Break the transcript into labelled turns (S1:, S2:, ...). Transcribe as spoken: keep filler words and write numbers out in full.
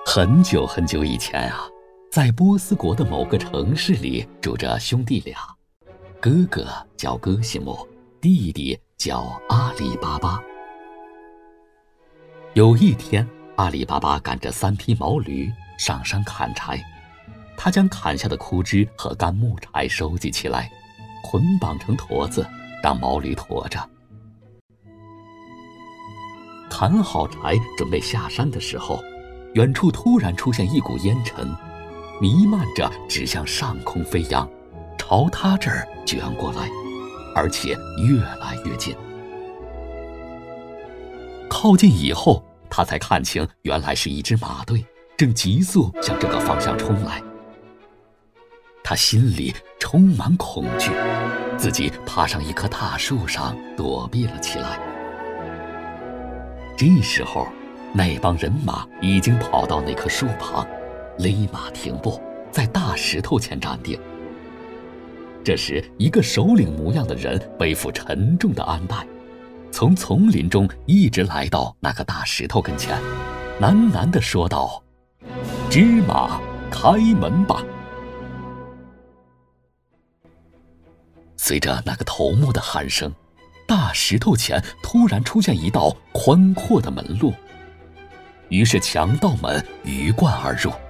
S1: 很久很久以前啊，在波斯国的某个城市里住着兄弟俩，哥哥叫哥西姆，弟弟叫阿里巴巴。有一天，阿里巴巴赶着三匹毛驴上山砍柴，他将砍下的枯枝和干木柴收集起来，捆绑成驼子，让毛驴驮着。砍好柴准备下山的时候，远处突然出现一股烟尘，弥漫着指向上空飞扬，朝他这儿卷过来，而且越来越近。靠近以后，他才看清原来是一支马队，正急速向这个方向冲来。他心里充满恐惧，自己爬上一棵大树上躲避了起来。这时候，那帮人马已经跑到那棵树旁，勒马停步，在大石头前站定。这时，一个首领模样的人背负沉重的鞍带，从丛林中一直来到那个大石头跟前，喃喃地说道：“芝麻，开门吧！”随着那个头目的喊声，大石头前突然出现一道宽阔的门路，于是强盗们鱼贯而入，